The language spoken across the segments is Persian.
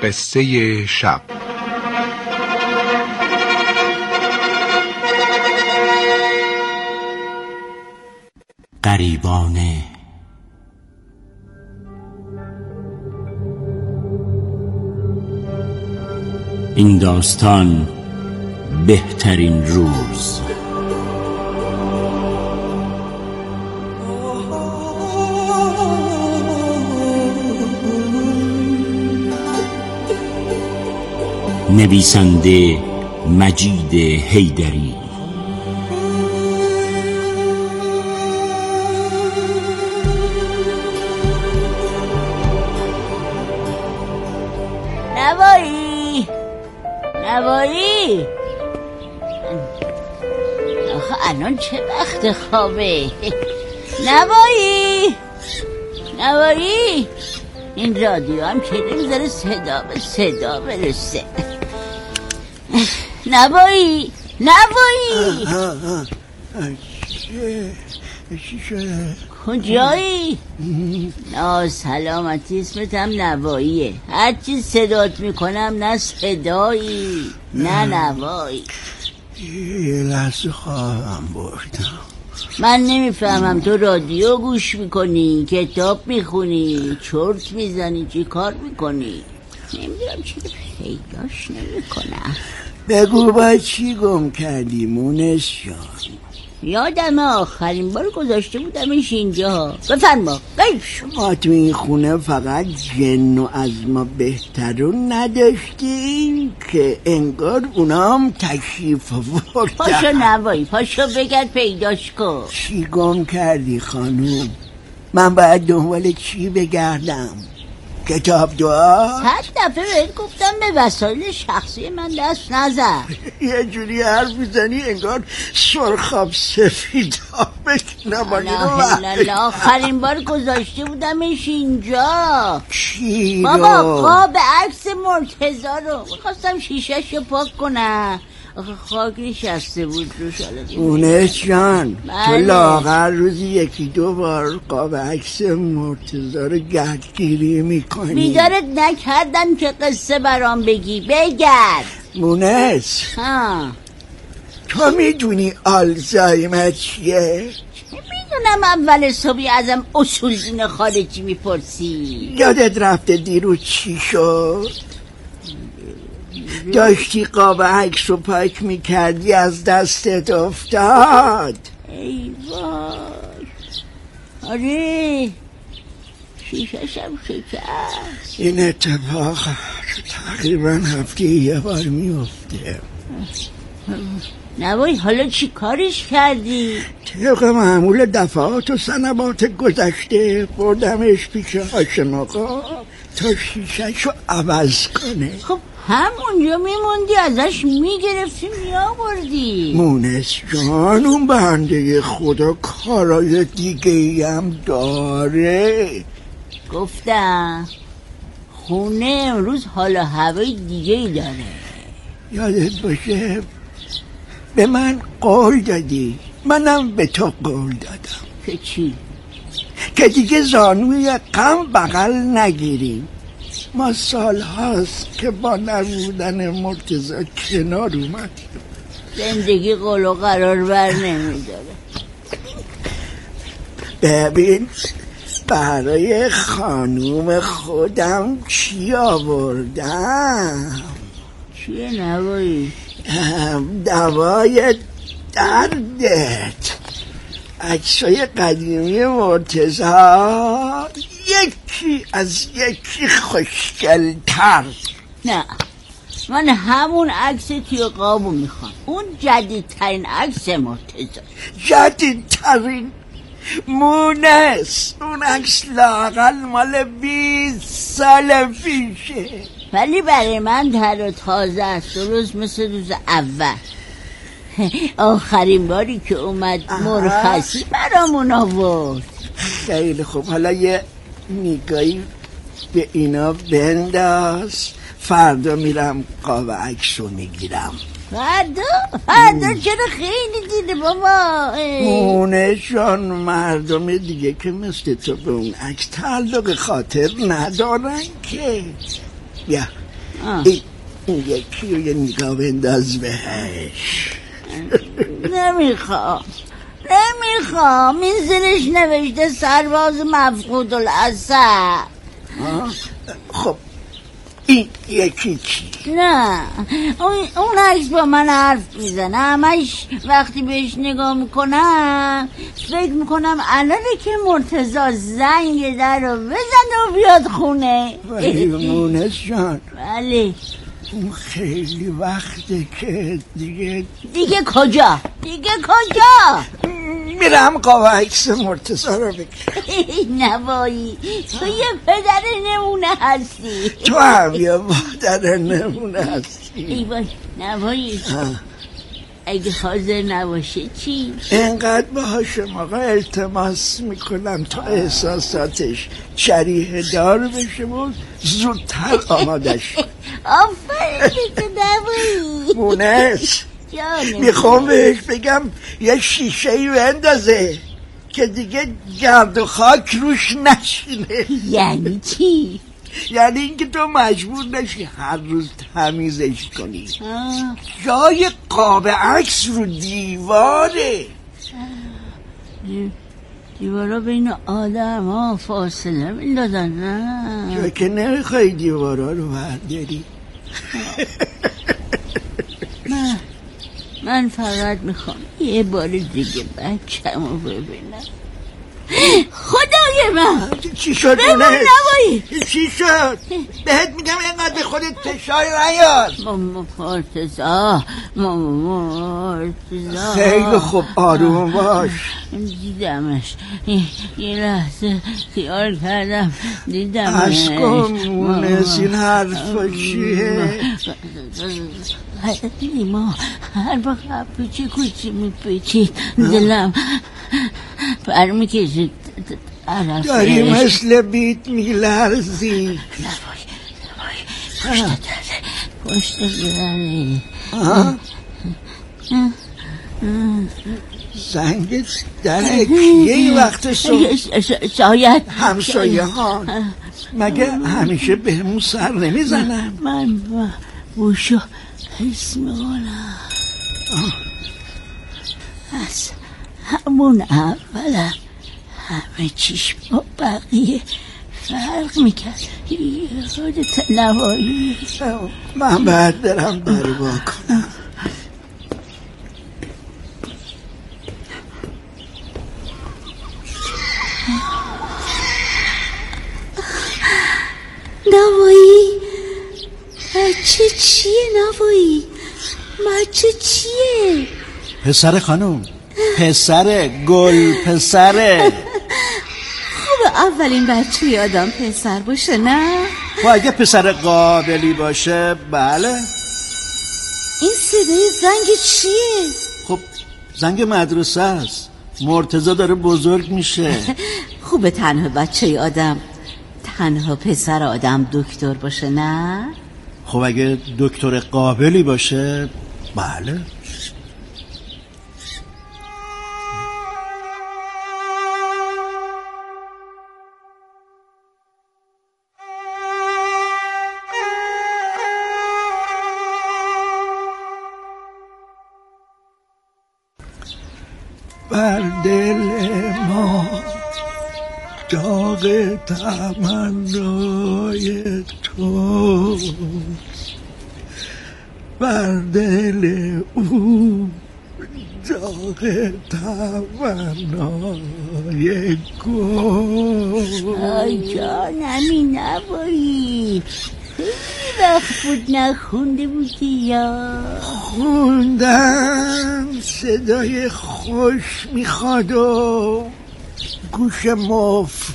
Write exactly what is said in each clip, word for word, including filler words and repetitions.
قصه شب. غریبانه. این داستان بهترین روز. نویسنده مجید حیدری. نوایی نوایی آخه الان چه وقت خوابه؟ نوایی نوایی این رادیو هم که نمیذاره صدا به صدا برسه. نوایی نوایی چی شده؟ کجایی؟ نه سلامتی، اسمت هم نواییه. هرچی صدات میکنم نه صدایی نه نوایی. یه لحظه خوابم بردم. من نمیفهمم تو رادیو گوش میکنی، کتاب میخونی، چرت میزنی، چی کار میکنی؟ نمیدونم چی پیداش نمیکنم. بگو با چی گم کردی مونس جان؟ یادم آخرین بار گذاشته بودمش اینجا. بفرما غیب شو. ما تو این خونه فقط جن و از ما بهترون نداشتیم که انگار اونا هم تشریف آوردن. پاشو نوایی، پاشو بگرد پیداش کن. چی گم کردی خانوم؟ من باید دنبال چی بگردم؟ کتاب دعا؟ صد دفعه بهت گفتم به وسایل شخصی من دست نزن. یه جوری حرف میزنی انگار سرخاب سفیدها بکنم. لالا آخرین بار گذاشته بودمش اینجا. چی بابا رو؟ قاب عکس مرتضی رو میخواستم شیشه‌ش رو پاک کنم، آخه خاک نشسته بود روش. مونس جان تو بله. لاغر روزی یکی دو بار قاب عکس مرتضی رو گردگیری میکنی. بیدارت نکردم که قصه برام بگی، بگرد. مونس ها تو میدونی آلزایمر چیه؟ میدونم اول صبحی ازم اصول دین خارجی میپرسی. یادت رفته دیروز چی شد؟ داشتی قاب عکس رو پاک میکردی از دستت افتاد. ای وای، آره شیشه‌شم شکست. این اتفاق تقریبا هفته یه بار میفته. نوایی حالا چی کارش کردی؟ طبق معمول دفعات و سنوات گذشته بردمش پیش حاکم آقا تا شیشه‌ش رو عوض کنه. خب همونجا میموندی ازش میگرفتی میآوردی. مونس جان اون بنده خدا کارای دیگه ای هم داره. گفتم خونه امروز حالا هوای دیگه ای داره. یادت باشه به من قول دادی، منم به تو قول دادم که چی؟ که دیگه زانوی غم بغل نگیریم. ما سال هاست که با نبودن مرتضی کنار اومدیم. زندگی قول و قرار بر نمیداره. ببین برای خانوم خودم چی آوردم؟ چیه نوایی؟ دوای دردت. عکسای قدیمی مرتضی یکی از یکی خوشگل‌تر. نه من همون عکس توی قابو میخوام، اون جدیدترین عکس مرتضی. جدیدترین؟ مونس اون عکس لااقل مال بیست سال پیشه، ولی برای من تر و تازه است، درست مثل روز اول. آخرین باری که اومد مرخصی برامون آورد. خیلی خوب، حالا یه نگاهی به اینا بنداز. فردا میرم قاب عکس رو میگیرم. فردا؟ فردا چرا خیلی دیده بابا. مونه جان مردم دیگه که مثل تو به اون عکس تعلق خاطر ندارن که. بیا این یکی رو یه نگاه بنداز بهش. نمیخوام نمیخوام این زیرش نوشته سرباز مفقود الاسد. خب این یکی چی؟ نه اون, اون عکس با من حرف میزنه. همش وقتی بهش نگاه میکنم فکر میکنم الانه که مرتضی زنگ در رو بزن و بیاد خونه. ولی مونس جان بله اون خیلی وقته که دیگه دیگه کجا؟ دیگه کجا؟ میرم قاب عکس مرتضی رو بگیرم. نوایی تو یه پدر نمونه هستی. تو هم یه مادر نمونه هستی. ای وای نوایی اگه حاضر نباشه چی؟ اینقدر باهاشم آقا التماس میکنم تا احساساتش شریحه دار بشه و زودتر آمادش. آفرین تو نوایی. مونس میخوام بهش بگم یه شیشه ای بندازه که دیگه گرد و خاک روش نشینه. یعنی چی؟ یعنی اینکه تو مجبور نشی هر روز تمیزش کنی. جای قاب عکس رو دیواره. دیوارا بین آدم ها فاصله میندازن. نه تو که نمیخوای دیوارا رو برداری. من من فقط میخوام یه بار دیگه بچه‌مو ببینم. خدای من چی شد بمون نوایی؟ چی شد؟ بهت میگم اینقدر به خودت فشار نیار. مرتضی مرتضی خیلی خوب آروم باش. دیدمش یه لحظه خیال کردم دیدمش. از کن مونس این حرفا چیه؟ نیما هر وقت پیچی کوچی میپیچید دلم پر میکشید. داری مثل بیت میلرزی. نبای نبای پشت داره زنگ در کیه این وقت صبح؟ شاید همسایه ها مگه همیشه بهمون سر نمیزنن؟ من بوشو حس میکنم از همون اولم همه چیش با بقیه فرق میکرد. یادت نوایی؟ من باید برم داری با کنم. نوایی بچه چیه نوایی؟ بچه چیه؟ پسر خانم پسر گل پسره. خوبه اولین بچه یادم پسر باشه نه؟ خب اگه پسر قابلی باشه بله. این صدای زنگ چیه؟ خب زنگ مدرسه است. مرتضی داره بزرگ میشه. خوبه تنها بچه آدم تنها پسر آدم دکتر باشه نه؟ خب اگه دکتر قابلی باشه بله. بر دل ما داغ تمنای تو، بر دل او داغ تمنای گل. آی جانمی نبایی، خیلی وقت بود نخونده بودی یا؟ خوندم صدای خوش میخواد و گوش مفت.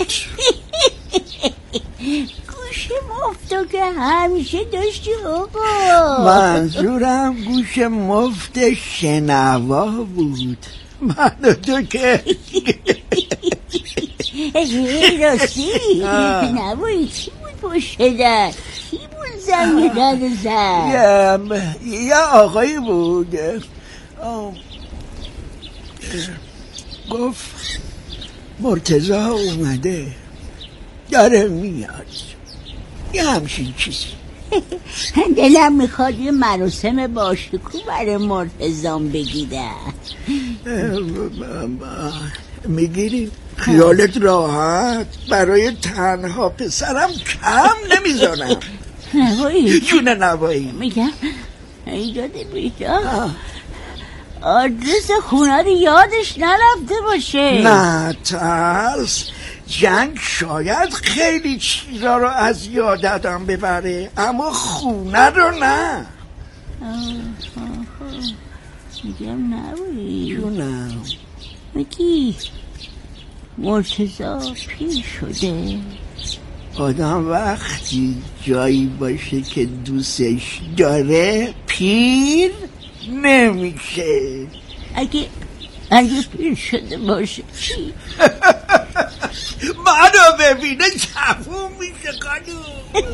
گوش مفتو که همیشه داشتی آقا. منظورم گوش مفت شنوا بود. من و تو که راستی نبایی چی بود پشت در؟ کی بود زنگ در زن؟ یه آقایی بود گفت مرتضی اومده داره میاد، یه همچین چیزی. دلم میخواد یه مراسم باشکوه برای مرتضام بگیرم. میگیری؟ خیالت راحت، برای تنها پسرم کم نمیذارم. نوایی جون نوایی میگم ایجاد بیجا آدرس خونه رو یادش نرفته باشه. نه ترس، جنگ شاید خیلی چیزا رو از یادم ببره اما خونه رو نه. میگم نوایی جونم میگی مرتضا پیر شده؟ آدم وقتی جایی باشه که دوستش داره پیر نمیشه. اگه اگه پیر شده باشه چی؟ منو ببینه چفون میشه خانوم.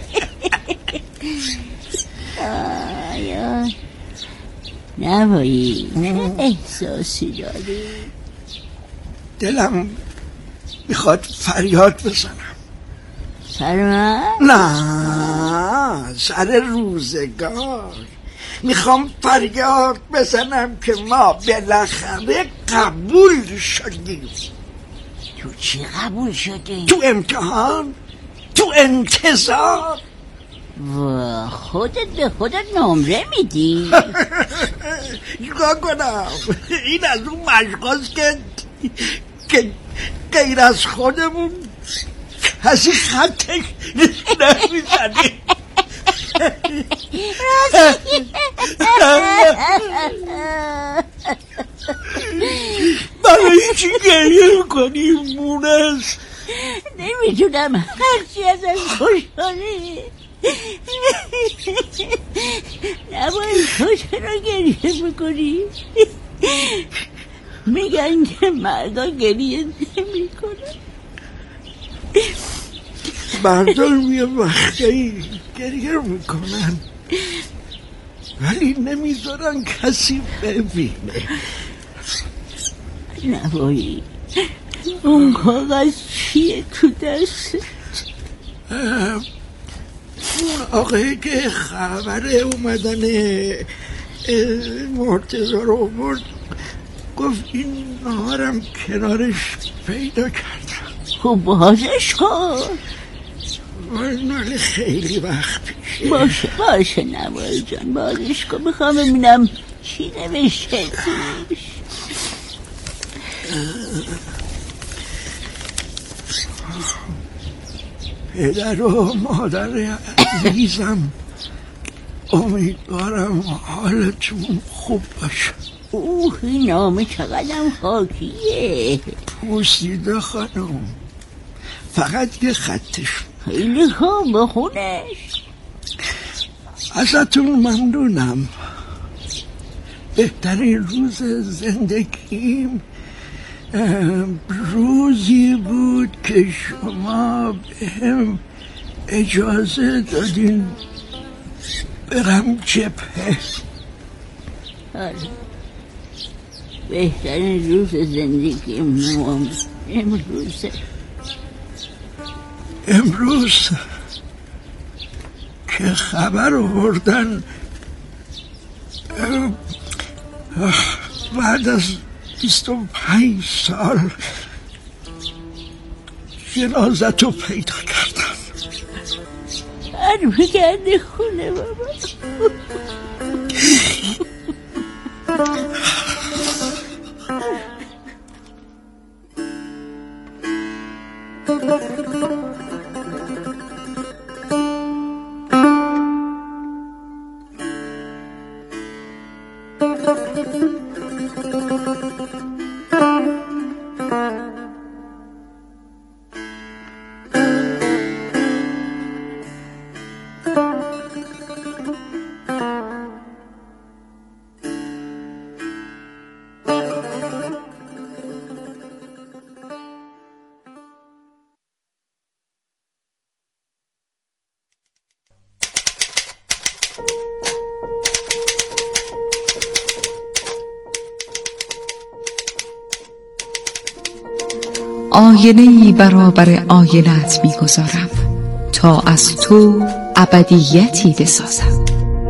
آیا نوایی احساسی داری؟ دلم میخواد فریاد بزنم. سر من؟ نه، سر روزگار میخوام فریاد بزنم که ما بالاخره قبول شدیم. تو چی قبول شدی؟ تو امتحان، تو انتظار. و خودت به خودت نمره میدی؟ چیکار کنم؟ این از اون مشقاست که که غیر از خودمون کسی خطش نمیزنی. برای چی گریه میکنی مونس؟ نمیتونم هرچی ازش خوشحالی. نباید تو چرا گریه میکنی؟ میگن که مردا گریه نمی کنن. مردان یه وقتی گریه میکنن ولی نمیذارن کسی ببینه. نوایی اون کاغذ چیه تو دست؟ اون آقایی که خبر اومدن مرتضی رو برد گفت این نهارم کنارش پیدا کردم. خب بازش کن. مال خیلی وقت پیشه. باشه باشه نوایی جان بازش کن. میخوام ببینم چی نوشته توش. پدر و مادر عزیزم امیدوارم حالتون خوب باشه. اوه این نامه چقدرم خاکیه. پوسیده خانم، فقط یه خطش. خیلی خوب بخونش. ازتون ممنونم. بهترین روز زندگیم روزی بود که شما بهم اجازه دادین برم جبهه. آره بهترین روز زندگیم امروزه. امروز که خبر آوردن بعد از بیست و پنج سال جنازتو پیدا کردم. برمیگرده خونه بابا. آینه‌ای برابر آینه‌ات می‌گذارم تا از تو ابدیتی بسازم.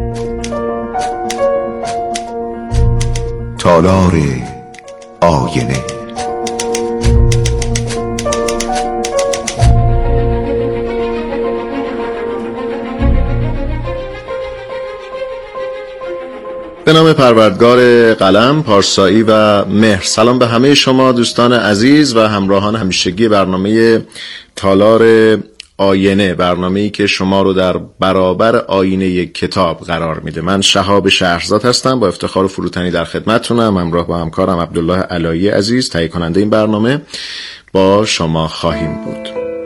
تالار آینه. به نام پروردگار قلم، پارسایی و مهر. سلام به همه شما دوستان عزیز و همراهان همیشگی برنامه تالار آینه، برنامه‌ای که شما رو در برابر آینه یک کتاب قرار میده. من شهاب شهرزاد هستم، با افتخار فروتنی در خدمتتونم، همراه با همکارم عبدالله علایی عزیز، تهیه کننده این برنامه، با شما خواهیم بود.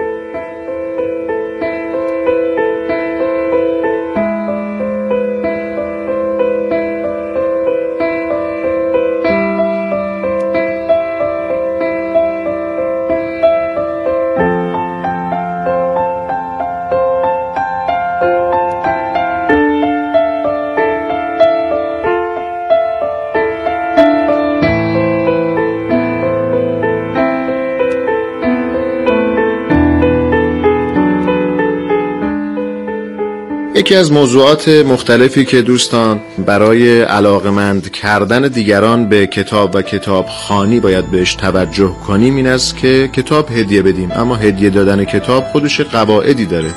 یکی از موضوعات مختلفی که دوستان برای علاقمند کردن دیگران به کتاب و کتاب خوانی باید بهش توجه کنیم این است که کتاب هدیه بدیم، اما هدیه دادن کتاب خودش قواعدی داره.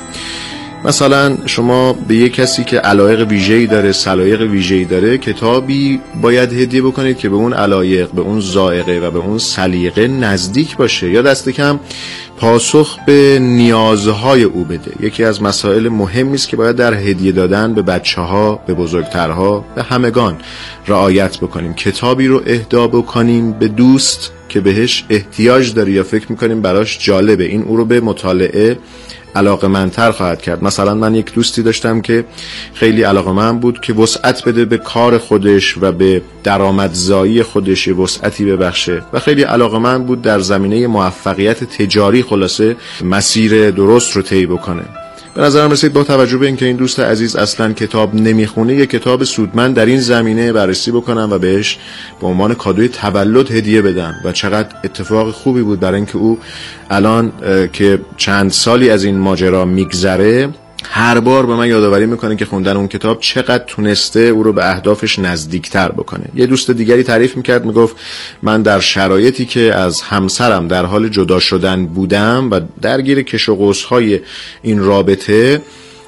مثلا شما به یک کسی که علایق ویژه‌ای داره، سلایق ویژه‌ای داره، کتابی باید هدیه بکنید که به اون علایق، به اون ذائقه و به اون سلیقه نزدیک باشه، یا دست کم پاسخ به نیازهای او بده. یکی از مسائل مهمی است که باید در هدیه دادن به بچه‌ها، به بزرگترها، به همگان رعایت بکنیم. کتابی رو اهدا بکنیم به دوست که بهش احتیاج داره یا فکر می‌کنیم براش جالبه، این او رو به مطالعه علاقه‌مندتر خواهد کرد. مثلا من یک دوستی داشتم که خیلی علاقه‌مند بود که وسعت بده به کار خودش و به درآمدزایی خودش، وسعتی ببخشه، و خیلی علاقه‌مند بود در زمینه موفقیت تجاری خلاصه مسیر درست رو طی بکنه. به نظرم رسید با توجه به اینکه این دوست عزیز اصلا کتاب نمیخونه، یک کتاب سودمند در این زمینه بررسی بکنم و بهش به عنوان کادوی تولد هدیه بدم، و چقدر اتفاق خوبی بود برای اینکه او الان که چند سالی از این ماجرا میگذره هر بار به من یادآوری میکنه که خوندن اون کتاب چقدر تونسته او رو به اهدافش نزدیکتر بکنه. یه دوست دیگری تعریف میکرد، میگفت من در شرایطی که از همسرم در حال جدا شدن بودم و درگیر کش و قوس‌های این رابطه،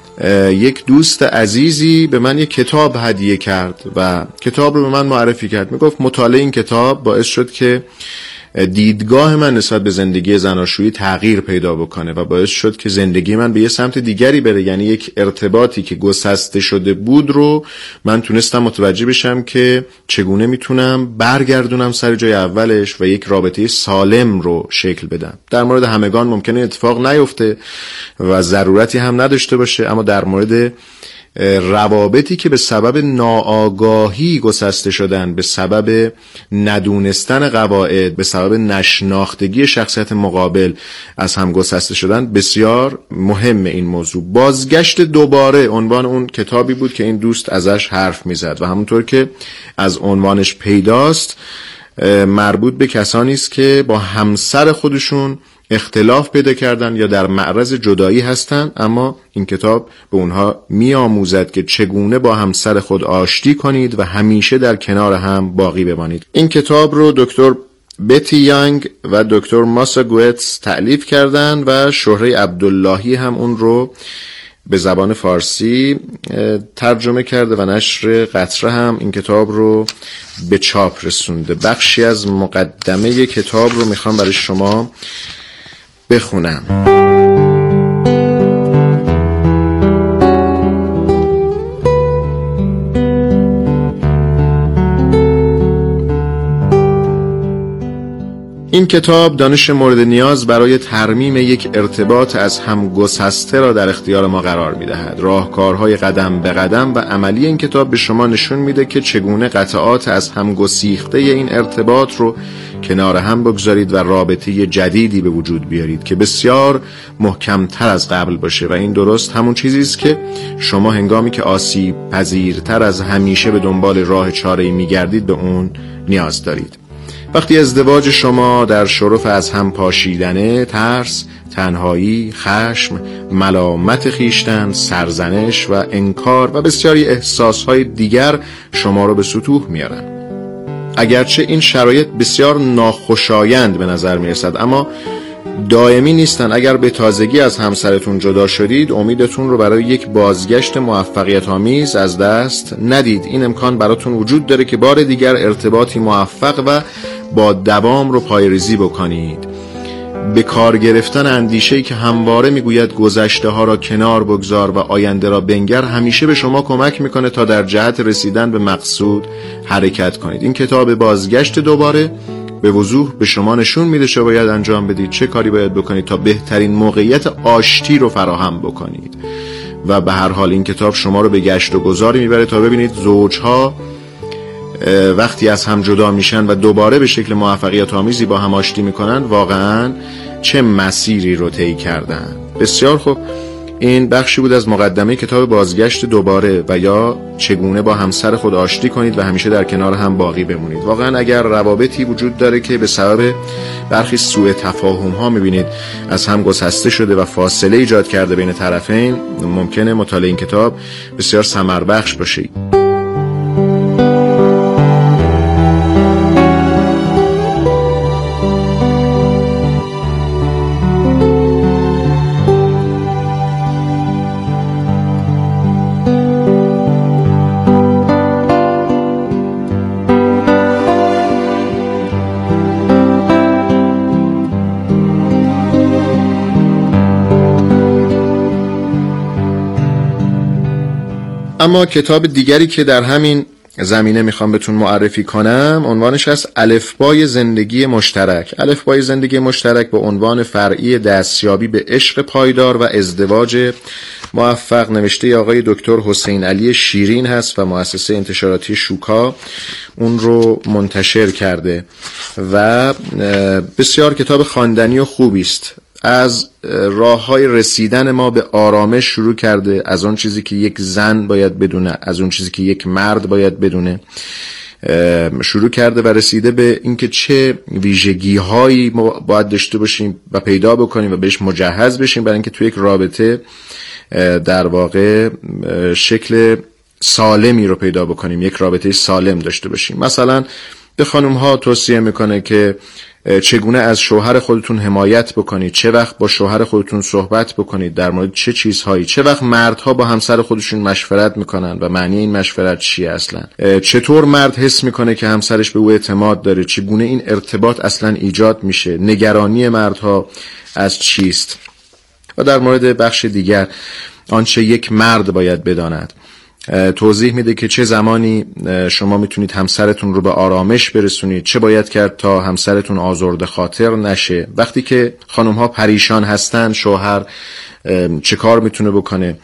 یک دوست عزیزی به من یک کتاب هدیه کرد و کتاب رو به من معرفی کرد. میگفت مطالعه این کتاب باعث شد که دیدگاه من نسبت به زندگی زناشویی تغییر پیدا بکنه و باعث شد که زندگی من به یه سمت دیگری بره. یعنی یک ارتباطی که گسسته شده بود رو من تونستم متوجه بشم که چگونه میتونم برگردونم سر جای اولش و یک رابطه سالم رو شکل بدم. در مورد همگان ممکنه اتفاق نیفته و ضرورتی هم نداشته باشه، اما در مورد روابطی که به سبب ناآگاهی گسسته شدن، به سبب ندونستن قواعد، به سبب نشناختگی شخصیت مقابل از هم گسسته شدن، بسیار مهم این موضوع. بازگشت دوباره عنوان اون کتابی بود که این دوست ازش حرف میزد و همونطور که از عنوانش پیداست مربوط به کسانی است که با همسر خودشون اختلاف پیدا کردن یا در معرض جدایی هستن، اما این کتاب به اونها میآموزد که چگونه با همسر خود آشتی کنید و همیشه در کنار هم باقی بمانید. این کتاب رو دکتر بتی یانگ و دکتر ماسا گوئتس تألیف کردن و شهره عبداللهی هم اون رو به زبان فارسی ترجمه کرده و نشر قطره هم این کتاب رو به چاپ رسونده. بخشی از مقدمه کتاب رو میخوام برای شما بخونم. این کتاب دانش مورد نیاز برای ترمیم یک ارتباط از هم گسسته را در اختیار ما قرار می‌دهد. راهکارهای قدم به قدم و عملی این کتاب به شما نشون میده که چگونه قطعات از هم گسیخته این ارتباط رو کنار هم بگذارید و رابطه جدیدی به وجود بیارید که بسیار محکم‌تر از قبل باشه. و این درست همون چیزی است که شما هنگامی که آسیب پذیرتر از همیشه به دنبال راه چاره‌ای می‌گردید به اون نیاز دارید. وقتی ازدواج شما در شرف از هم پاشیدنه، ترس، تنهایی، خشم، ملامت خیشتن، سرزنش و انکار و بسیاری احساسهای دیگر شما رو به سطوح میارن. اگرچه این شرایط بسیار ناخوشایند به نظر میرسد، اما دائمی نیستن. اگر به تازگی از همسرتون جدا شدید، امیدتون رو برای یک بازگشت موفقیت آمیز از دست ندید. این امکان براتون وجود داره که بار دیگر ارتباطی موفق و با دوام رو پایه‌ریزی بکنید. به کار گرفتن اندیشه‌ای که همواره میگوید گذشته ها را کنار بگذار و آینده را بنگر، همیشه به شما کمک میکنه تا در جهت رسیدن به مقصود حرکت کنید. این کتاب بازگشت دوباره به وضوح به شما نشون میده چه باید انجام بدید، چه کاری باید بکنید تا بهترین موقعیت آشتی رو فراهم بکنید. و به هر حال این کتاب شما رو به گشت و گذاری میبره تا ببینید زوجها وقتی از هم جدا میشن و دوباره به شکل موفقیت آمیزی با هم آشتی میکنن، واقعا چه مسیری رو طی کردن. بسیار خوب، این بخشی بود از مقدمه کتاب بازگشت دوباره و یا چگونه با همسر خود آشتی کنید و همیشه در کنار هم باقی بمونید. واقعا اگر روابطی وجود داره که به سبب برخی سوء تفاهم ها میبینید از هم گسسته شده و فاصله ایجاد کرده بین طرفین، ممکنه مطالعه این کتاب بسیار ثمر بخش باشه. اما کتاب دیگری که در همین زمینه میخوام بهتون معرفی کنم عنوانش از الفبای زندگی مشترک. الفبای زندگی مشترک با عنوان فرعی دستیابی به عشق پایدار و ازدواج موفق، نوشته آقای دکتر حسین علی شیرین هست و مؤسسه انتشاراتی شوکا اون رو منتشر کرده و بسیار کتاب خواندنی و خوبی است. از راه‌های رسیدن ما به آرامش شروع کرده، از اون چیزی که یک زن باید بدونه، از اون چیزی که یک مرد باید بدونه شروع کرده و رسیده به اینکه چه ویژگی‌هایی ما باید داشته باشیم و پیدا بکنیم و بهش مجهز بشیم برای اینکه توی یک رابطه در واقع شکل سالمی رو پیدا بکنیم، یک رابطه سالم داشته باشیم. مثلا به خانم‌ها توصیه میکنه که چگونه از شوهر خودتون حمایت بکنید، چه وقت با شوهر خودتون صحبت بکنید، در مورد چه چیزهایی، چه وقت مردها با همسر خودشون مشورت میکنن و معنی این مشورت چیه اصلا، چطور مرد حس میکنه که همسرش به او اعتماد داره، چگونه این ارتباط اصلا ایجاد میشه، نگرانی مردها از چیست، و در مورد بخش دیگر آنچه یک مرد باید بداند توضیح میده که چه زمانی شما میتونید همسرتون رو به آرامش برسونید، چه باید کرد تا همسرتون آزرده خاطر نشه، وقتی که خانم ها پریشان هستن شوهر چه کار میتونه بکنه،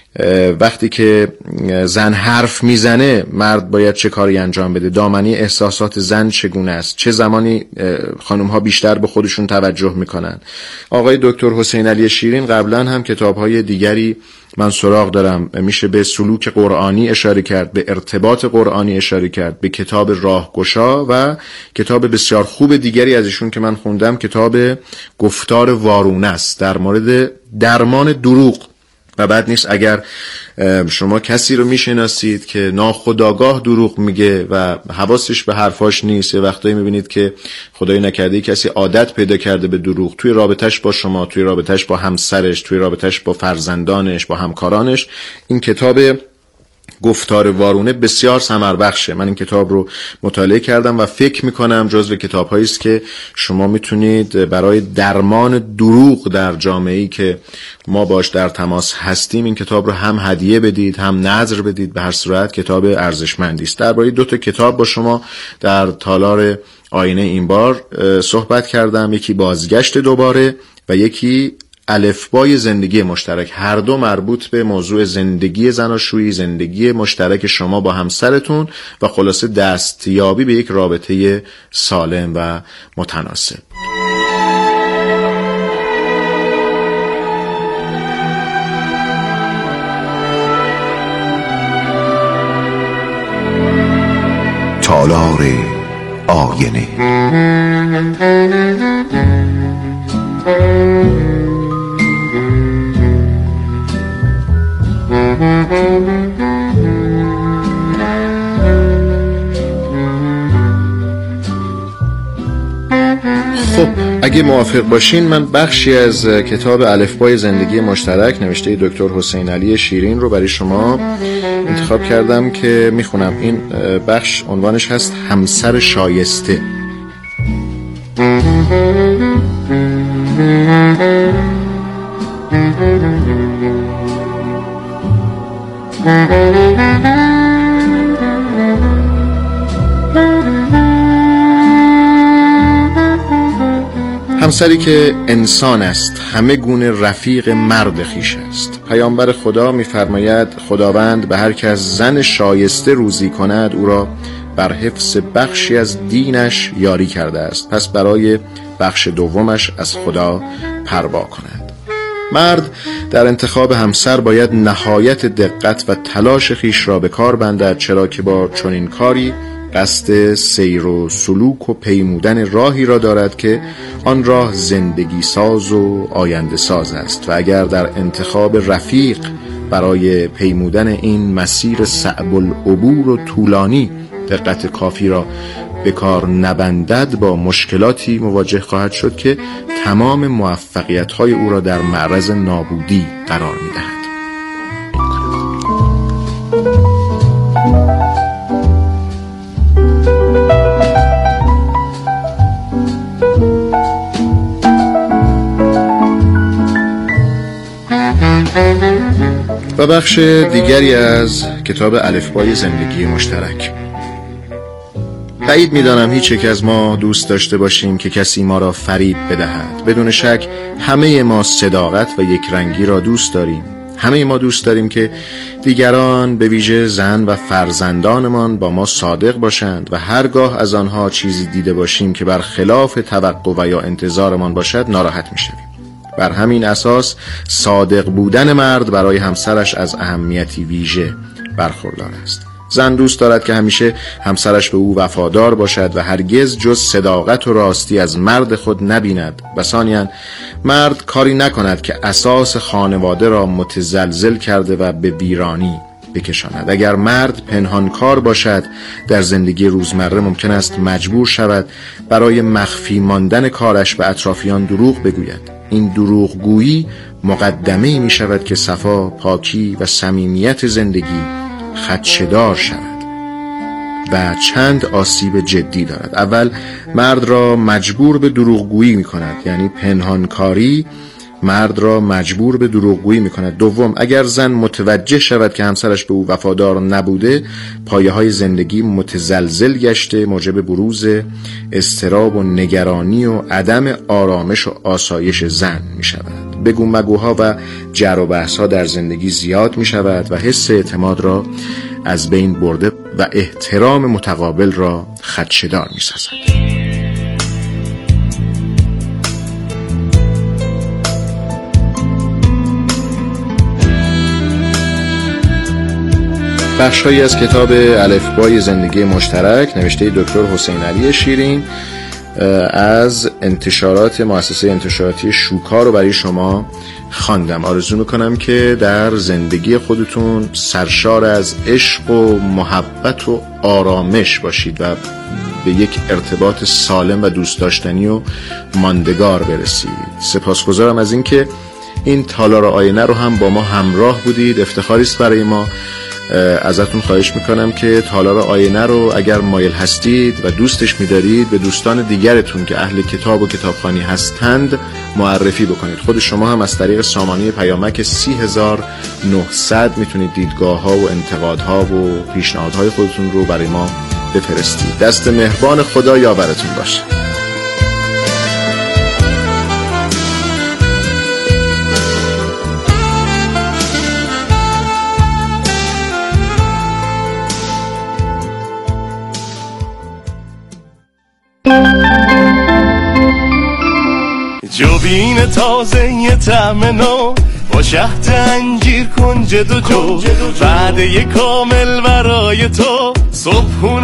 وقتی که زن حرف میزنه مرد باید چه کاری انجام بده، دامنی احساسات زن چگونه است، چه زمانی خانم ها بیشتر به خودشون توجه میکنن. آقای دکتر حسین علی شیرین قبلا هم کتاب‌های دیگری من سراغ دارم، میشه به سلوک قرآنی اشاره کرد، به ارتباط قرآنی اشاره کرد، به کتاب راهگشا و کتاب بسیار خوب دیگری از ایشون که من خوندم کتاب گفتار وارونه است در مورد درمان دروغ. و بد نیست اگر شما کسی رو میشناسید که ناخودآگاه دروغ میگه و حواسش به حرفاش نیست، یه وقتایی میبینید که خدای نکرده کسی عادت پیدا کرده به دروغ توی رابطش با شما، توی رابطش با همسرش، توی رابطش با فرزندانش، با همکارانش. این کتاب گفتار وارونه بسیار ثمر بخشه. من این کتاب رو مطالعه کردم و فکر میکنم جزو کتاب‌هایی است که شما میتونید برای درمان دروغ در جامعه‌ای که ما باش در تماس هستیم این کتاب رو هم هدیه بدید، هم نذر بدید. به هر صورت کتاب ارزشمندی است. درباره دو تا کتاب با شما در تالار آینه این بار صحبت کردم، یکی بازگشت دوباره و یکی الفبای زندگی مشترک. هر دو مربوط به موضوع زندگی زناشویی، زندگی مشترک شما با همسرتون و خلاصه دستیابی به یک رابطه سالم و متناسب. تالار آینه. اگه موافق باشین من بخشی از کتاب الفبای زندگی مشترک نوشته دکتر حسین علی شیرین رو برای شما انتخاب کردم که میخونم. این بخش عنوانش هست همسر شایسته. همسری که انسان است همه گونه رفیق مرد خویش است. پیامبر خدا می‌فرماید خداوند به هر کس زن شایسته روزی کند او را بر حفظ بخشی از دینش یاری کرده است، پس برای بخش دومش از خدا پروا کند. مرد در انتخاب همسر باید نهایت دقت و تلاش خویش را به کار بندد، چرا که با چنین کاری قصد سیر و سلوک و پیمودن راهی را دارد که آن راه زندگی ساز و آینده ساز است و اگر در انتخاب رفیق برای پیمودن این مسیر صعب العبور و طولانی دقت کافی را به کار نبندد با مشکلاتی مواجه خواهد شد که تمام موفقیت‌های او را در معرض نابودی قرار می‌دهد. و بخش دیگری از کتاب الفبای زندگی مشترک. بعید می‌دانم هیچ یک از ما دوست داشته باشیم که کسی ما را فریب بدهد. بدون شک همه ما صداقت و یک رنگی را دوست داریم. همه ما دوست داریم که دیگران به ویژه زن و فرزندانمان با ما صادق باشند و هرگاه از آنها چیزی دیده باشیم که بر خلاف توقع و یا انتظارمان باشد ناراحت می‌شویم. بر همین اساس صادق بودن مرد برای همسرش از اهمیتی ویژه برخوردار است. زن دوست دارد که همیشه همسرش به او وفادار باشد و هرگز جز صداقت و راستی از مرد خود نبیند و ثانیاً مرد کاری نکند که اساس خانواده را متزلزل کرده و به ویرانی بکشاند. اگر مرد پنهانکار باشد در زندگی روزمره ممکن است مجبور شود برای مخفی ماندن کارش به اطرافیان دروغ بگوید. این دروغگویی مقدمه‌ای می شود که صفا، پاکی و صمیمیت زندگی خدشه‌دار شود و چند آسیب جدی دارد. اول مرد را مجبور به دروغگویی می کند، یعنی پنهانکاری مرد را مجبور به دروغگویی می کند. دوم، اگر زن متوجه شود که همسرش به او وفادار نبوده، پایه های زندگی متزلزل گشته، موجب بروز اضطراب و نگرانی و عدم آرامش و آسایش زن می شود. بگو مگوها و جر و بحث ها در زندگی زیاد می شود و حس اعتماد را از بین برده و احترام متقابل را خدشه‌دار می سازد. بخش‌هایی از کتاب الفبای زندگی مشترک نوشته دکتر حسین علی شیرین از انتشارات مؤسسه انتشاراتی شوکا رو برای شما خواندم. آرزو میکنم که در زندگی خودتون سرشار از عشق و محبت و آرامش باشید و به یک ارتباط سالم و دوست داشتنی و ماندگار برسید. سپاسگزارم از اینکه این تالار آینه رو هم با ما همراه بودید. افتخاری است برای ما. ازتون خواهش میکنم که تالار آینه رو اگر مایل هستید و دوستش میدارید به دوستان دیگرتون که اهل کتاب و کتابخوانی هستند معرفی بکنید. خود شما هم از طریق سامانه پیامک سی هزار و نهصد میتونید دیدگاه ها و انتقادها و پیشنهادهای خودتون رو برای ما بفرستید. دست مهربان خدا یاورتون باشه. جوبین تازه یه طعم نو با شهد انجیر کنجد و جو بعد یه کامل برای تو صبحونه